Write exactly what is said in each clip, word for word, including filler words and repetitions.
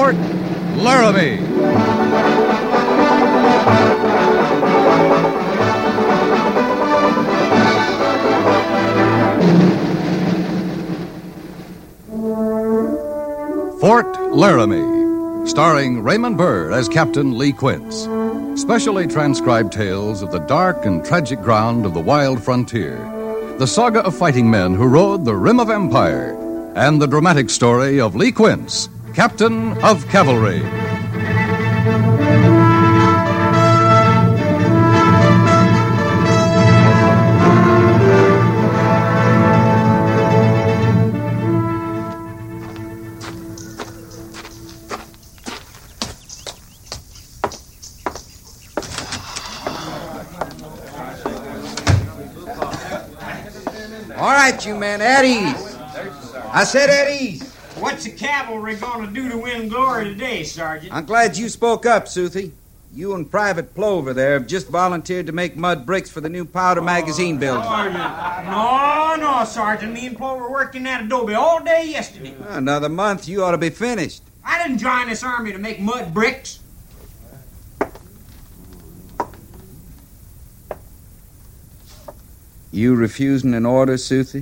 Fort Laramie. Fort Laramie, starring Raymond Burr as Captain Lee Quince. Specially transcribed tales of the dark and tragic ground of the wild frontier, the saga of fighting men who rode the rim of empire, and the dramatic story of Lee Quince, Captain of Cavalry. All right, you men, at ease. I said at ease. What's the cavalry going to do to win glory today, Sergeant? I'm glad you spoke up, Soothie. You and Private Plover there have just volunteered to make mud bricks for the new powder magazine building. No, no, Sergeant. Me and Plover worked in that adobe all day yesterday. Another month, you ought to be finished. I didn't join this army to make mud bricks. You refusing an order, Soothie?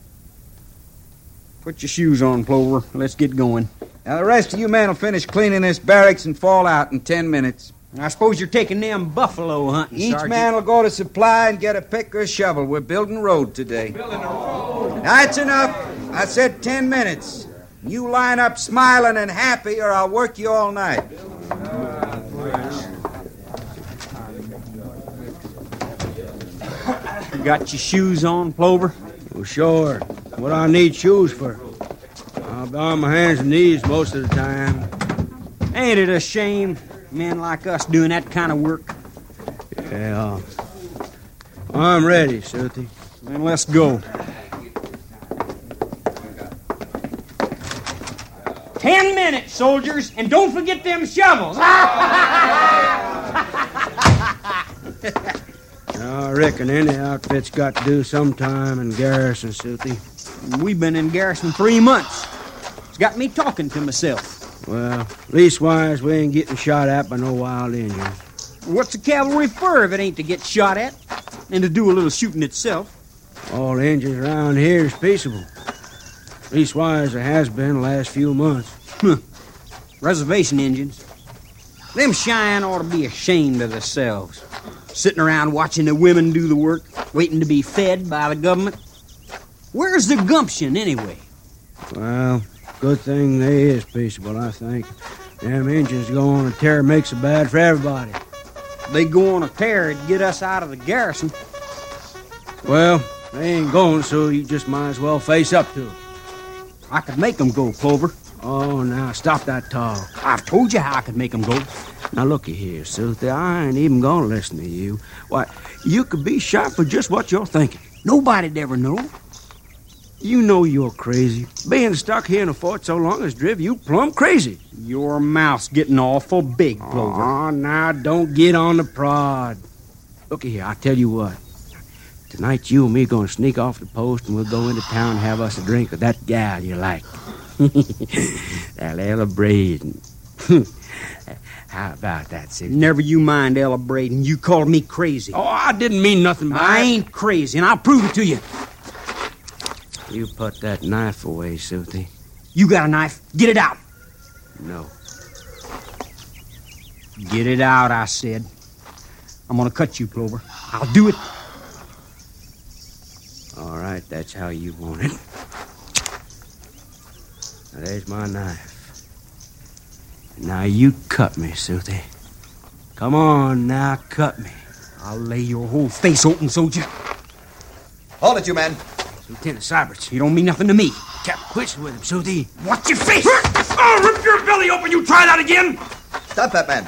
Put your shoes on, Plover. Let's get going. Now, the rest of you men will finish cleaning this barracks and fall out in ten minutes. I suppose you're taking them buffalo hunting, Each Sergeant. man will go to supply and get a pick or a shovel. We're building a road today. Building a road. That's enough. I said ten minutes. You line up smiling and happy, or I'll work you all night. You got your shoes on, Plover? Well, sure. What I need shoes for? I'll be on my hands and knees most of the time. Ain't it a shame, men like us doing that kind of work? Yeah. I'm ready, Soothie. Then let's go. Ten minutes, soldiers, and don't forget them shovels. I reckon any outfit's got to do some time in garrison, Soothie. We've been in garrison three months. It's got me talking to myself. Well, leastwise, we ain't getting shot at by no wild Indians. What's the cavalry for if it ain't to get shot at and to do a little shooting itself? All the Indians around here is peaceable. Leastwise, it has been the last few months. Huh. Reservation Indians. Them Cheyenne ought to be ashamed of themselves. Sitting around watching the women do the work, waiting to be fed by the government. Where's the gumption, anyway? Well, good thing they is peaceable, I think. Them Indians go on a tear makes it bad for everybody. They go on a tear to get us out of the garrison. Well, they ain't going, so you just might as well face up to them. I could make them go, Clover. Oh, now, stop that talk. I've told you how I could make them go. Now, looky here, Soothie, I ain't even gonna listen to you. Why, you could be shot for just what you're thinking. Nobody'd ever know. You know you're crazy. Being stuck here in a fort so long has driven you plumb crazy. Your mouth's getting awful big, Clover. Oh, now, don't get on the prod. Looky here, I'll tell you what. Tonight, you and me gonna sneak off the post, and we'll go into town and have us a drink with that gal you like. That Ella Braden. How about that, Soothie? Never you mind, Ella Braden. You called me crazy. Oh, I didn't mean nothing by I it. ain't crazy, and I'll prove it to you. You put that knife away, Soothie. You got a knife? Get it out. No. Get it out, I said. I'm gonna cut you, Clover. I'll do it. All right, that's how you want it. Now, there's my knife. Now you cut me, Soothie. Come on, now cut me. I'll lay your whole face open, soldier. Hold it, you men. Lieutenant Syberts. You don't mean nothing to me. Kept quits with him, Soothie. Watch your face! Oh, rip your belly open! You try that again! Stop that man.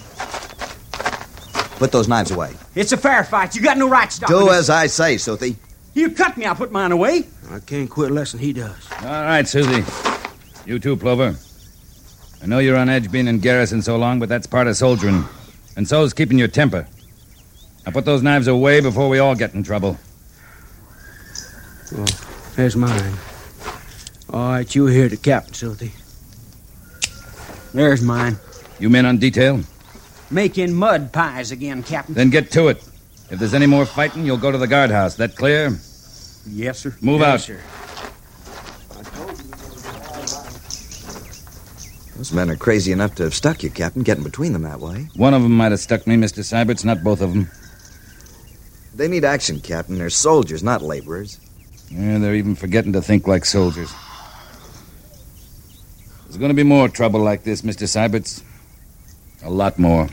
Put those knives away. It's a fair fight. You got no right to stop Do me. as I say, Soothie. You cut me, I'll put mine away. I can't quit less than he does. All right, Susie. You too, Plover. I know you're on edge being in garrison so long, but that's part of soldiering. And so's keeping your temper. Now put those knives away before we all get in trouble. Well, there's mine. All right, you hear the captain, Soothie. There's mine. You men on detail? Making mud pies again, Captain. Then get to it. If there's any more fighting, you'll go to the guardhouse. That clear? Yes, sir. Move yes, out. Sir. Those men are crazy enough to have stuck you, Captain, getting between them that way. One of them might have stuck me, Mister Syberts, not both of them. They need action, Captain. They're soldiers, not laborers. Yeah, they're even forgetting to think like soldiers. There's going to be more trouble like this, Mister Syberts. A lot more.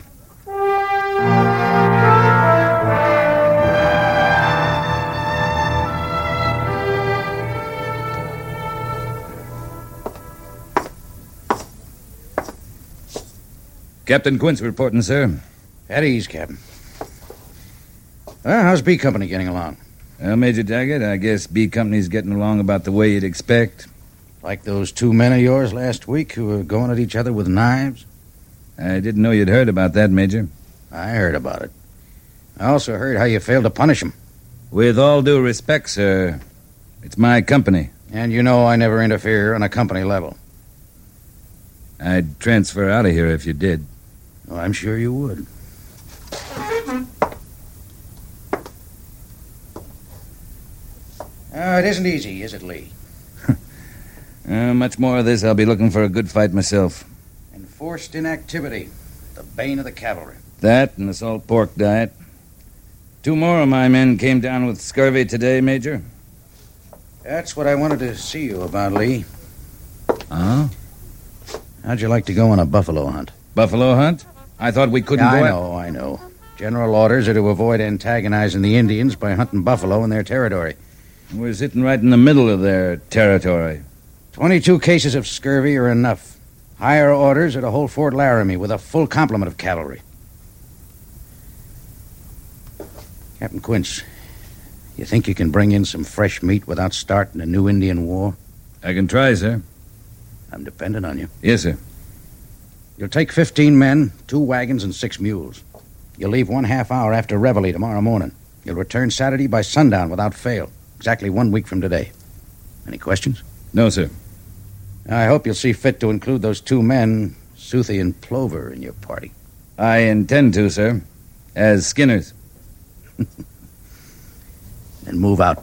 Captain Quince reporting, sir. At ease, Captain. Well, how's B Company getting along? Well, Major Daggett, I guess B Company's getting along about the way you'd expect. Like those two men of yours last week who were going at each other with knives? I didn't know you'd heard about that, Major. I heard about it. I also heard how you failed to punish them. With all due respect, sir, it's my company. And you know I never interfere on a company level. I'd transfer out of here if you did. Oh, I'm sure you would. Oh, it isn't easy, is it, Lee? uh, much more of this, I'll be looking for a good fight myself. Enforced inactivity, the bane of the cavalry. That and the salt pork diet. Two more of my men came down with scurvy today, Major. That's what I wanted to see you about, Lee. Huh? How'd you like to go on a buffalo hunt? Buffalo hunt? I thought we couldn't yeah, go I out. know, I know. General orders are to avoid antagonizing the Indians by hunting buffalo in their territory. We're sitting right in the middle of their territory. Twenty-two cases of scurvy are enough. Higher orders are to hold Fort Laramie with a full complement of cavalry. Captain Quince, you think you can bring in some fresh meat without starting a new Indian war? I can try, sir. I'm dependent on you. Yes, sir. You'll take fifteen men, two wagons, and six mules. You'll leave one half hour after reveille tomorrow morning. You'll return Saturday by sundown without fail. Exactly one week from today. Any questions? No, sir. I hope you'll see fit to include those two men, Soothie and Plover, in your party. I intend to, sir. As skinners. Then move out.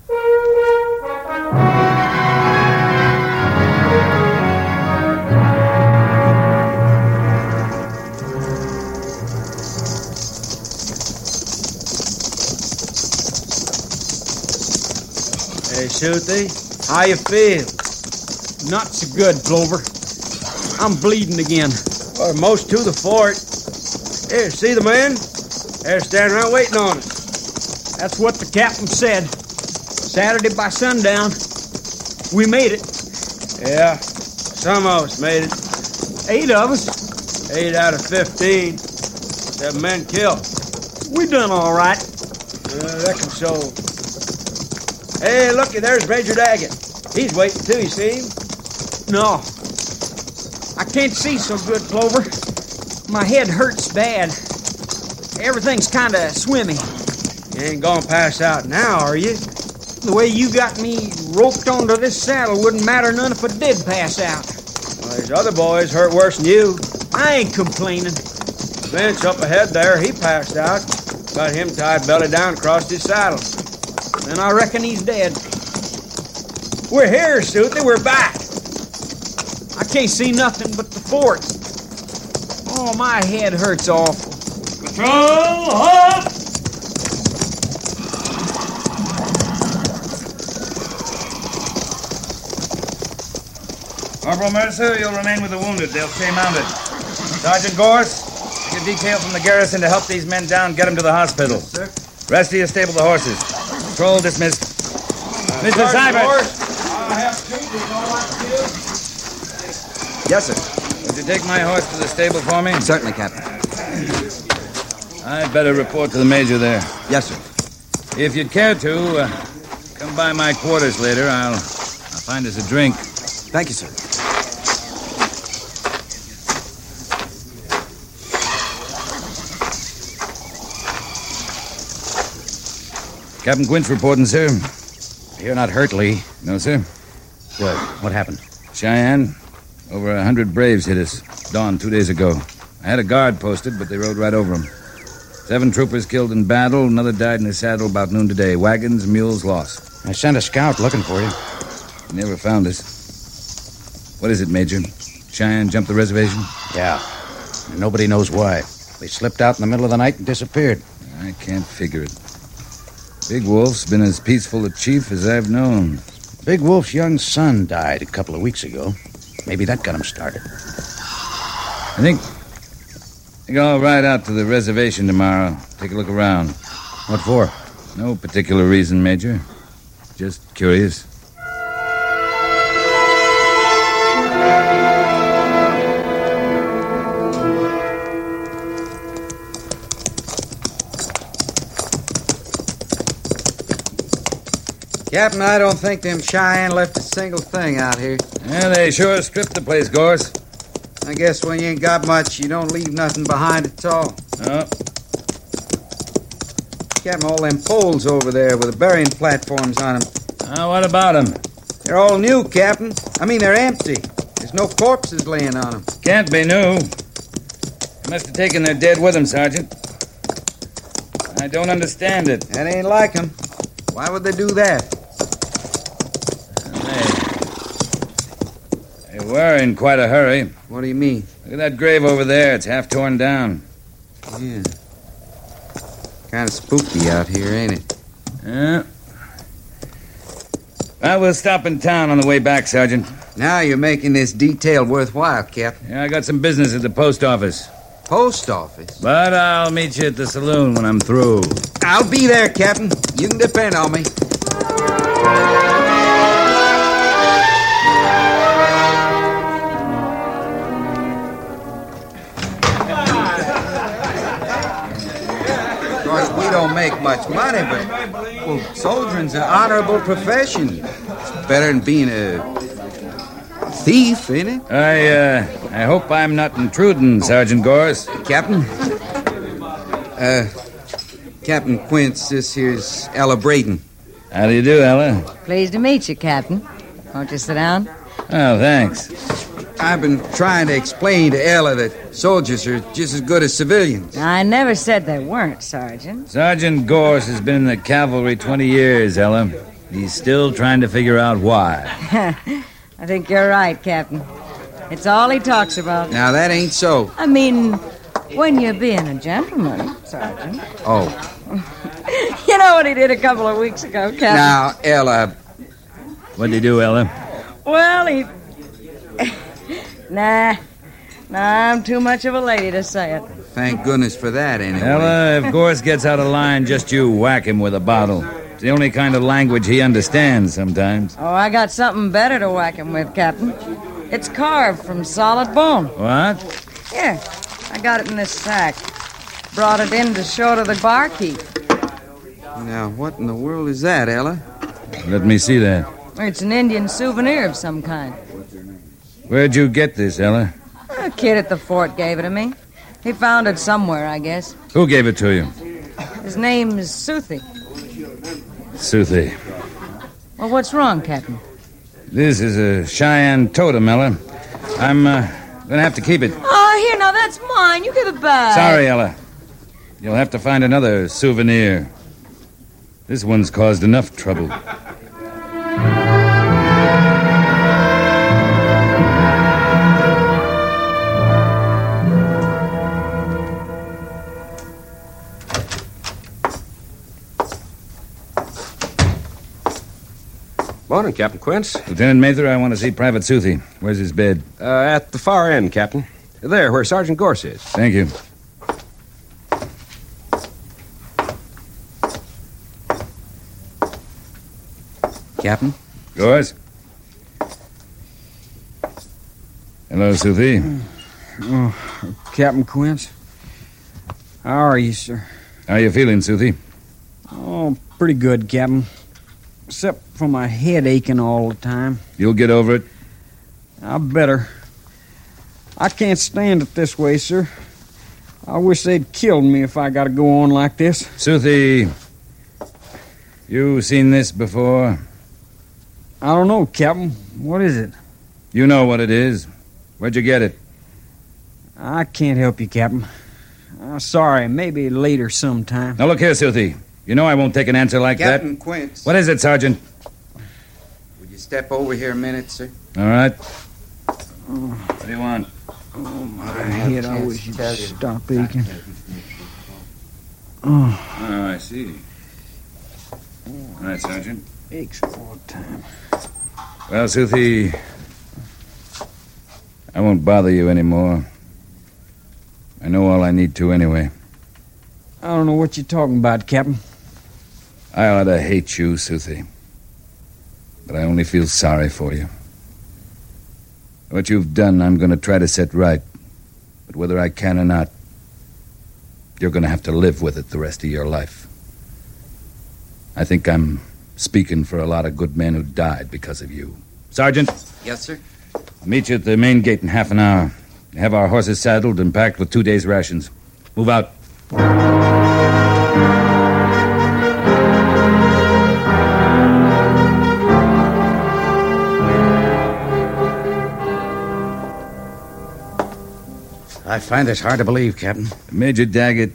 Hey, Soothie, how you feel? Not so good, Plover. I'm bleeding again. Or most to the fort. Here, see the men? They're standing around waiting on us. That's what the captain said. Saturday by sundown. We made it. Yeah, some of us made it. Eight of us. Eight out of fifteen. Seven men killed. We done all right. Uh, I reckon so. Hey, looky, there's Major Daggett. He's waiting too, you see him? No. I can't see so good, Plover. My head hurts bad. Everything's kind of swimmy. You ain't gonna pass out now, are you? The way you got me roped onto this saddle wouldn't matter none if I did pass out. Well, there's other boys hurt worse than you. I ain't complaining. Vince up ahead there, he passed out. Got him tied belly down across his saddle. And I reckon he's dead. We're here, Soothie. We're back. I can't see nothing but the fort. Oh, my head hurts awful. Patrol, halt! Corporal Mercer, you'll remain with the wounded. They'll stay mounted. Sergeant Gorse, take a detail from the garrison to help these men down, get them to the hospital. Yes, sir. Rest of you stable the horses. Patrol dismissed. Uh, Mister Syberts! I have treated all I can do. Yes, sir. Would you take my horse to the stable for me? Certainly, Captain. I'd better report to the major there. Yes, sir. If you'd care to, uh, come by my quarters later. I'll, I'll find us a drink. Thank you, sir. Captain Quince reporting, sir. You're not hurt, Lee. No, sir. Good. What happened? Cheyenne, over a hundred braves hit us. dawn two days ago. I had a guard posted, but they rode right over him. Seven troopers killed in battle. Another died in his saddle about noon today. Wagons, mules lost. I sent a scout looking for you. He never found us. What is it, Major? Cheyenne jumped the reservation? Yeah. And nobody knows why. They slipped out in the middle of the night and disappeared. I can't figure it. Big Wolf's been as peaceful a chief as I've known. Big Wolf's young son died a couple of weeks ago. Maybe that got him started. I think... I think I'll ride out to the reservation tomorrow. Take a look around. What for? No particular reason, Major. Just curious. Captain, I don't think them Cheyenne left a single thing out here. Yeah, they sure stripped the place, Gorse. I guess when you ain't got much, you don't leave nothing behind at all. Oh. Captain, all them poles over there with the burying platforms on them. Uh, what about them? They're all new, Captain. I mean, they're empty. There's no corpses laying on them. Can't be new. They must have taken their dead with them, Sergeant. I don't understand it. That ain't like them. Why would they do that? They, they were in quite a hurry. What do you mean? Look at that grave over there. It's half torn down. Yeah. Kind of spooky out here, ain't it? Yeah. Well, we'll stop in town on the way back, Sergeant. Now you're making this detail worthwhile, Captain. Yeah, I got some business at the post office. Post office? But I'll meet you at the saloon when I'm through. I'll be there, Captain. You can depend on me. Of course, we don't make much money, but, well, soldiering's an honorable profession. It's better than being a thief, ain't it? I, uh, I hope I'm not intruding, Sergeant Gorse. Captain? Uh, Captain Quince, this here's Ella Braden. How do you do, Ella? Pleased to meet you, Captain. Won't you sit down? Oh, thanks. I've been trying to explain to Ella that soldiers are just as good as civilians. I never said they weren't, Sergeant. Sergeant Gorse has been in the cavalry twenty years, Ella. He's still trying to figure out why. I think you're right, Captain. It's all he talks about. Now, that ain't so. I mean, when you're being a gentleman, Sergeant. Oh. You know what he did a couple of weeks ago, Captain? Now, Ella. What'd he do, Ella? Well, he... nah. Nah, I'm too much of a lady to say it. Thank goodness for that, anyway. Ella, if Gorse gets out of line, just you whack him with a bottle. It's the only kind of language he understands sometimes. Oh, I got something better to whack him with, Captain. It's carved from solid bone. What? Here, I got it in this sack. Brought it in to show to the barkeep. Now, what in the world is that, Ella? Let me see that. It's an Indian souvenir of some kind. Where'd you get this, Ella? A kid at the fort gave it to me. He found it somewhere, I guess. Who gave it to you? His name is Suthi. Suthi. Well, what's wrong, Captain? This is a Cheyenne totem, Ella. I'm uh, gonna have to keep it. Oh, here, now, that's mine. You give it back. Sorry, Ella. You'll have to find another souvenir. This one's caused enough trouble. Morning, Captain Quince. Lieutenant Mather, I want to see Private Suthi. Where's his bed? Uh, at the far end, Captain. There, where Sergeant Gorse is. Thank you. Captain? Gorse? Hello, Suthi. Oh, Captain Quince. How are you, sir? How are you feeling, Suthi? Oh, pretty good, Captain. Except for my head aching all the time. You'll get over it? I better. I can't stand it this way, sir. I wish they'd killed me if I got to go on like this. Suthi, you seen this before? I don't know, Captain. What is it? You know what it is. Where'd you get it? I can't help you, Captain. Uh, sorry, maybe later sometime. Now, look here, Silthy. You know I won't take an answer like Captain that. Quince. What is it, Sergeant? Would you step over here a minute, sir? All right. What do you want? Oh, my head, I wish you'd stop aching. Oh. Oh, I see. All right, Sergeant. Aches all the time. Well, Silthy, I won't bother you anymore. I know all I need to anyway. I don't know what you're talking about, Captain. I ought to hate you, Silthy. But I only feel sorry for you. What you've done, I'm going to try to set right. But whether I can or not, you're going to have to live with it the rest of your life. I think I'm speaking for a lot of good men who died because of you. Sergeant? Yes, sir? I'll meet you at the main gate in half an hour. Have our horses saddled and packed with two days' rations. Move out. I find this hard to believe, Captain. Major Daggett,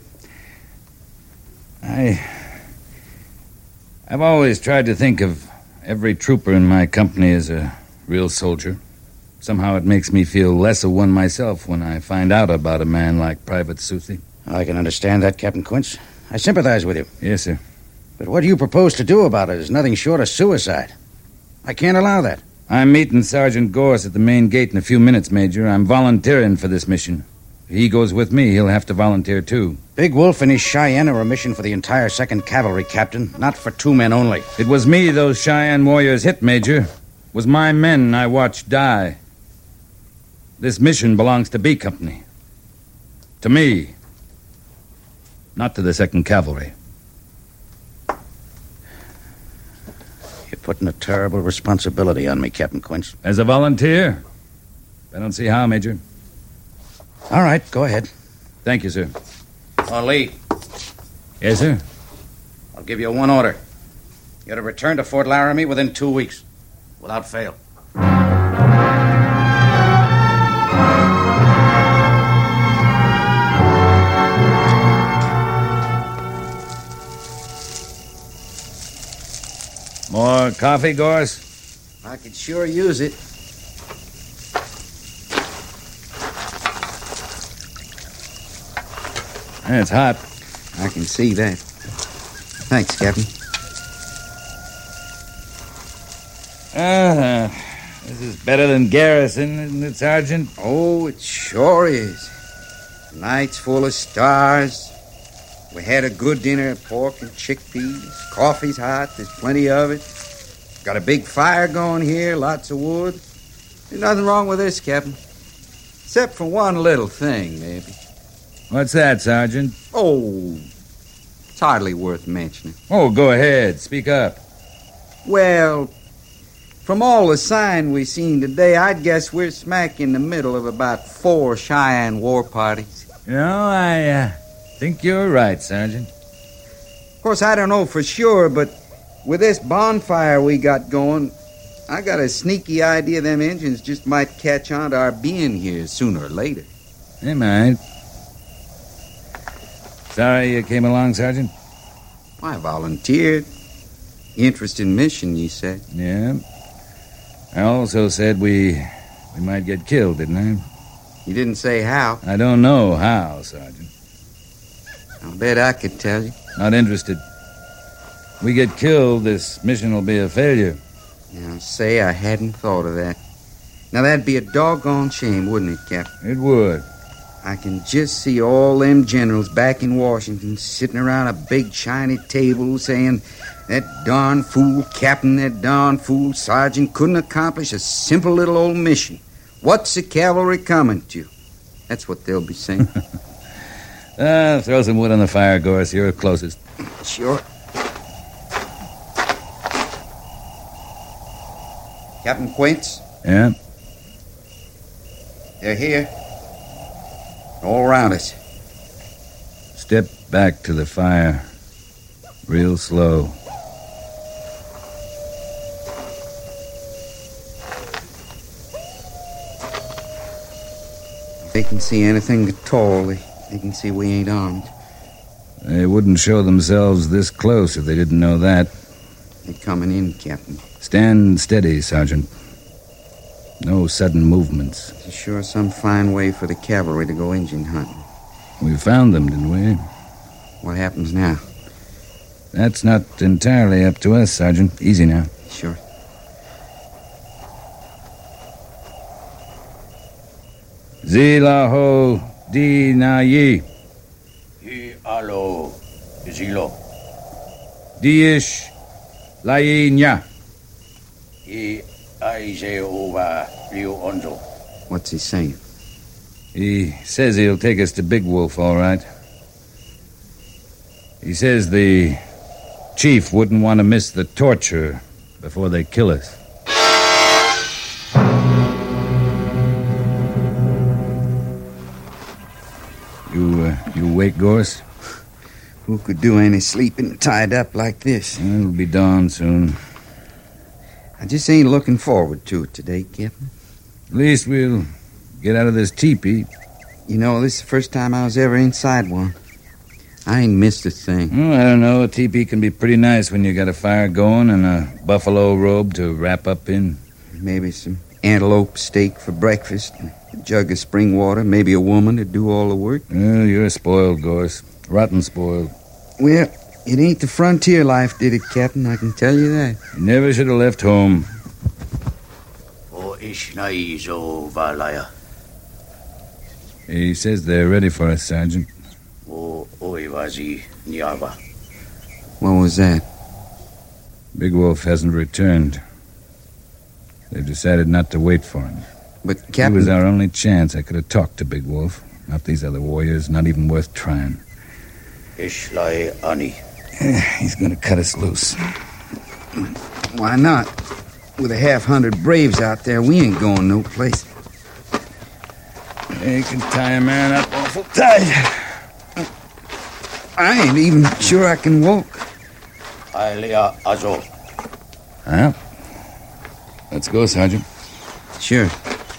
I... I've always tried to think of every trooper in my company as a real soldier. Somehow it makes me feel less of one myself when I find out about a man like Private Silthy. I can understand that, Captain Quince. I sympathize with you. Yes, sir. But what you propose to do about it is nothing short of suicide. I can't allow that. I'm meeting Sergeant Gorse at the main gate in a few minutes, Major. I'm volunteering for this mission. If he goes with me, he'll have to volunteer, too. Big Wolf and his Cheyenne are a mission for the entire second Cavalry, Captain, not for two men only. It was me those Cheyenne warriors hit, Major. It was my men I watched die. This mission belongs to B Company. To me. Not to the second Cavalry. You're putting a terrible responsibility on me, Captain Quince. As a volunteer? I don't see how, Major. All right, go ahead. Thank you, sir. Oh, Lee. Yes, sir? I'll give you one order. You're to return to Fort Laramie within two weeks. Without fail. More coffee, Gorse? I could sure use it. It's hot. I can see that. Thanks, Captain. Uh, this is better than Garrison, isn't it, Sergeant? Oh, it sure is. The night's full of stars. We had a good dinner, pork and chickpeas. Coffee's hot, there's plenty of it. Got a big fire going here, lots of wood. There's nothing wrong with this, Captain. Except for one little thing, maybe. What's that, Sergeant? Oh, it's hardly worth mentioning. Oh, go ahead. Speak up. Well, from all the sign we've seen today, I'd guess we're smack in the middle of about four Cheyenne war parties. You know, I uh, think you're right, Sergeant. Of course, I don't know for sure, but with this bonfire we got going, I got a sneaky idea them Injuns just might catch on to our being here sooner or later. They might. Sorry you came along, Sergeant? I volunteered. Interesting mission, you said. Yeah. I also said we we might get killed, didn't I? You didn't say how. I don't know how, Sergeant. I'll bet I could tell you. Not interested. We get killed, this mission will be a failure. Now, say I hadn't thought of that. Now, that'd be a doggone shame, wouldn't it, Captain? It would. I can just see all them generals back in Washington sitting around a big shiny table saying, that darn fool captain, that darn fool sergeant couldn't accomplish a simple little old mission. What's the cavalry coming to? That's what they'll be saying. Ah, throw some wood on the fire, Gorse. You're closest. Sure. Captain Quince? Yeah? They're here. All around us. Step back to the fire. Real slow. They can see anything at all. They, they can see we ain't armed. They wouldn't show themselves this close if they didn't know that. They're coming in, Captain. Stand steady, Sergeant. No sudden movements. It's sure some fine way for the cavalry to go Indian hunting. We found them, didn't we? What happens now? That's not entirely up to us, Sergeant. Easy now. Sure. Zilaho di na yi. Hi alo, zilo. Diish lai nya. Hi aize over Rio Onzo. What's he saying? He says he'll take us to Big Wolf, all right. He says the chief wouldn't want to miss the torture before they kill us. You, uh, you awake, Gorse? Who could do any sleeping tied up like this? It'll be dawn soon. I just ain't looking forward to it today, Captain. At least we'll get out of this teepee. You know, this is the first time I was ever inside one. I ain't missed a thing. Oh, I don't know. A teepee can be pretty nice when you got a fire going and a buffalo robe to wrap up in. Maybe some antelope steak for breakfast, a jug of spring water, maybe a woman to do all the work. Well, you're spoiled, Gorse. Rotten spoiled. Well, it ain't the frontier life did it, Captain, I can tell you that. You never should have left home. O ishnaizo valaya. He says they're ready for us, Sergeant. O oivazi niava. What was that? Big Wolf hasn't returned. They've decided not to wait for him. But, Captain... He was our only chance. I could have talked to Big Wolf. Not these other warriors, not even worth trying. Ishlai ani. He's going to cut us loose. Why not? With a half-hundred braves out there, we ain't going no place. They can tie a man up awful tight. I ain't even sure I can walk. Ailea azo. Well, let's go, Sergeant. Sure.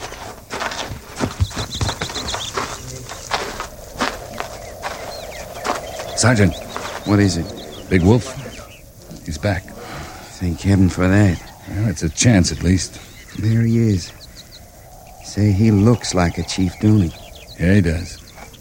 Sergeant. What is it? Big Wolf. He's back. Thank heaven for that. Well, it's a chance, at least. There he is. Say, he looks like a chief, don't he? Yeah, he does.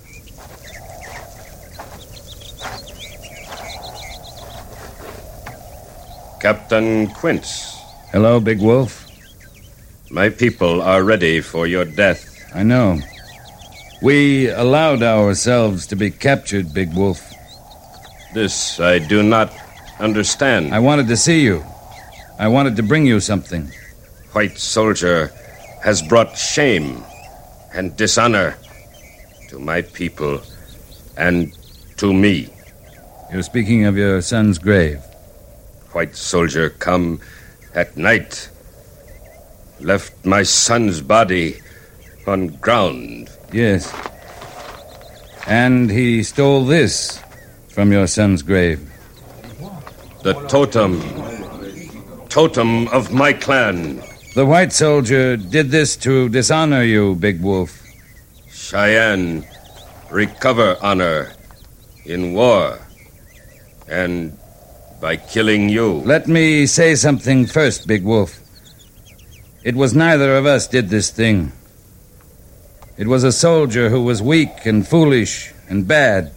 Captain Quince. Hello, Big Wolf. My people are ready for your death. I know. We allowed ourselves to be captured, Big Wolf. This I do not understand. I wanted to see you. I wanted to bring you something. White soldier has brought shame and dishonor to my people and to me. You're speaking of your son's grave. White soldier come at night, left my son's body on ground. Yes. And he stole this from your son's grave. The totem. Totem of my clan. The white soldier did this to dishonor you, Big Wolf. Cheyenne recover honor in war and by killing you. Let me say something first, Big Wolf. It was neither of us did this thing. It was a soldier who was weak and foolish and bad.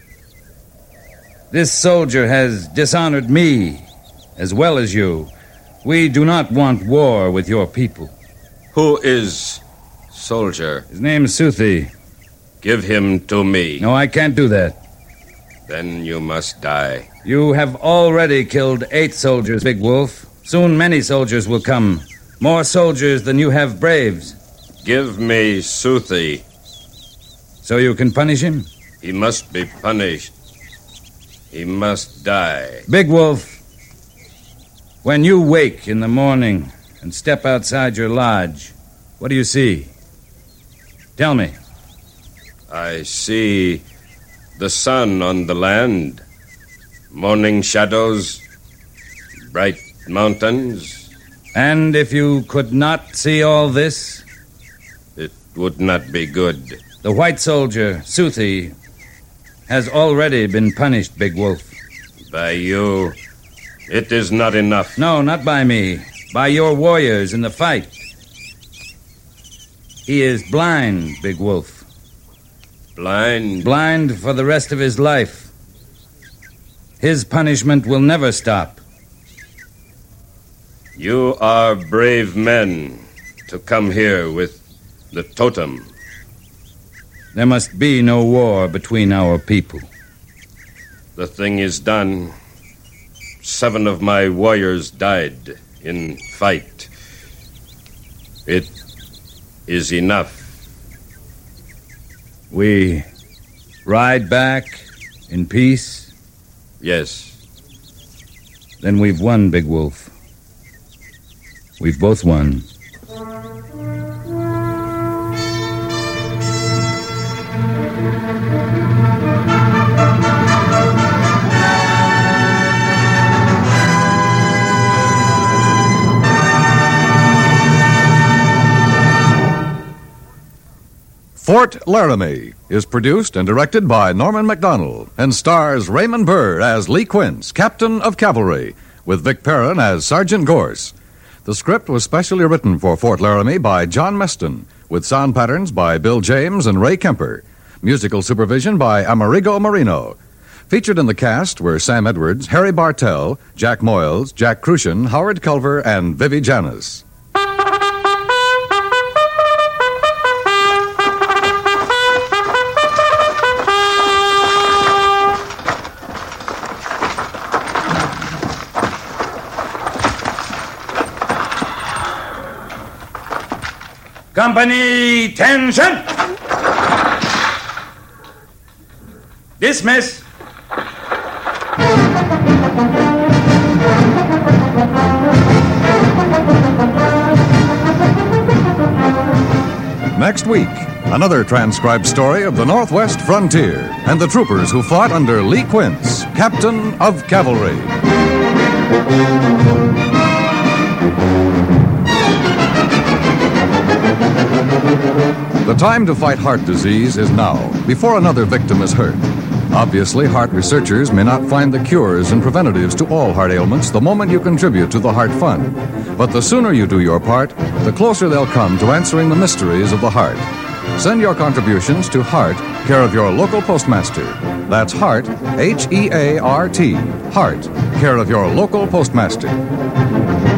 This soldier has dishonored me as well as you. We do not want war with your people. Who is soldier? His name is Suthi. Give him to me. No, I can't do that. Then you must die. You have already killed eight soldiers, Big Wolf. Soon many soldiers will come. More soldiers than you have braves. Give me Suthi. So you can punish him? He must be punished. He must die. Big Wolf, when you wake in the morning and step outside your lodge, what do you see? Tell me. I see the sun on the land, morning shadows, bright mountains. And if you could not see all this? It would not be good. The white soldier, Suthi, has already been punished, Big Wolf. By you, it is not enough. No, not by me. By your warriors in the fight. He is blind, Big Wolf. Blind? Blind for the rest of his life. His punishment will never stop. You are brave men to come here with the totem. There must be no war between our people. The thing is done. Seven of my warriors died in fight. It is enough. We ride back in peace? Yes. Then we've won, Big Wolf. We've both won. Fort Laramie is produced and directed by Norman MacDonald and stars Raymond Burr as Lee Quince, Captain of Cavalry, with Vic Perrin as Sergeant Gorse. The script was specially written for Fort Laramie by John Meston, with sound patterns by Bill James and Ray Kemper. Musical supervision by Amerigo Marino. Featured in the cast were Sam Edwards, Harry Bartell, Jack Moyles, Jack Crucian, Howard Culver, and Vivi Janis. Company, tension! Dismiss! Next week, another transcribed story of the Northwest frontier and the troopers who fought under Lee Quince, Captain of Cavalry. The time to fight heart disease is now, before another victim is hurt. Obviously, heart researchers may not find the cures and preventatives to all heart ailments the moment you contribute to the Heart Fund. But the sooner you do your part, the closer they'll come to answering the mysteries of the heart. Send your contributions to Heart, care of your local postmaster. That's Heart, H E A R T, Heart, care of your local postmaster.